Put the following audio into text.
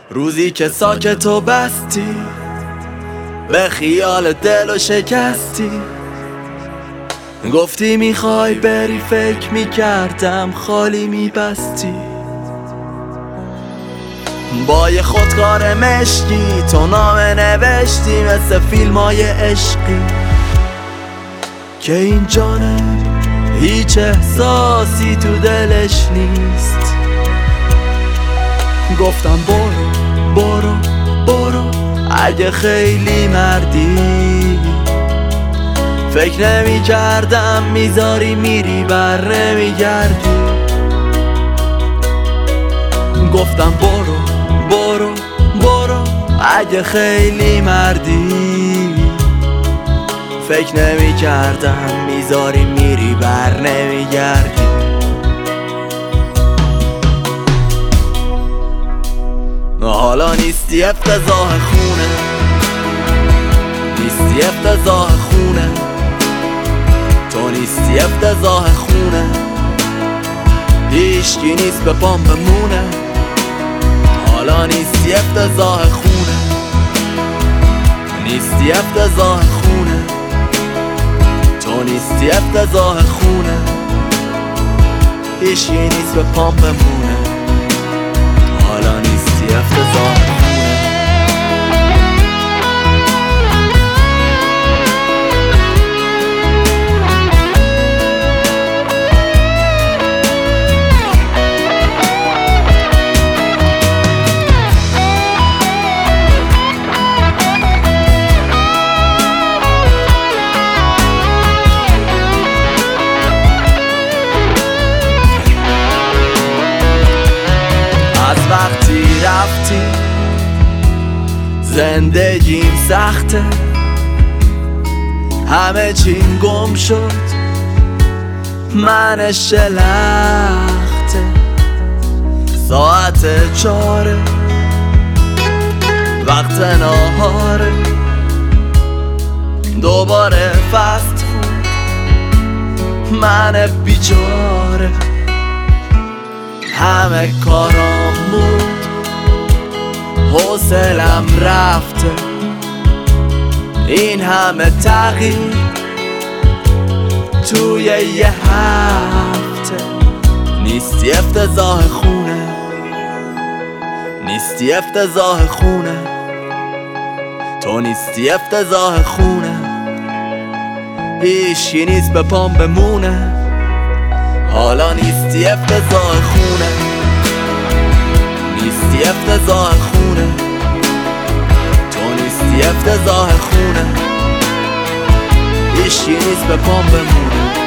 روزی که ساکت و بستی، به خیال دل و شکستی، گفتی میخوای بری، فکر میکردم خالی میبستی. با یه خودکار مشکی تو نامه نوشتی، مثل فیلمای عشقی که این جانم هیچ احساسی تو دلش نیست. گفتم برو اگه خیلی مردی، فکر نمی کردم میذاری میری بر نمیگردی. گفتم برو اگه خیلی مردی، فکر نمی کردم میذاری میری بر نمیگردی. حالا نیستی افتضاح خونه، نیستی افتضاح خونه، تو نیستی افتضاح خونه، هیچکی نیست به پام بمونه. حالا نیستی افتضاح خونه، نیستی افتضاح خونه، تو نیستی افتضاح خونه، هیچکی نیست به پام بمونه. حالا نیستی افتضاح خونه. از وقتی رفتی زندگیم سخته، همه چیم گم شد، من شلخته. ساعت 4 وقت ناهاره، دوباره فست فود، من بیچاره. همه کارام بود، حوصلم رفته، این همه تغییر توی یه هفته. نیستی افتضاح خونه، نیستی افتضاح خونه، تو نیستی افتضاح خونه، هیچی نیست به پام بمونه. حالا نیستی افتضاح خونه، نیستی افتضاح خونه، تو نیستی افتضاح خونه، هیچی نیست به پام بمونه.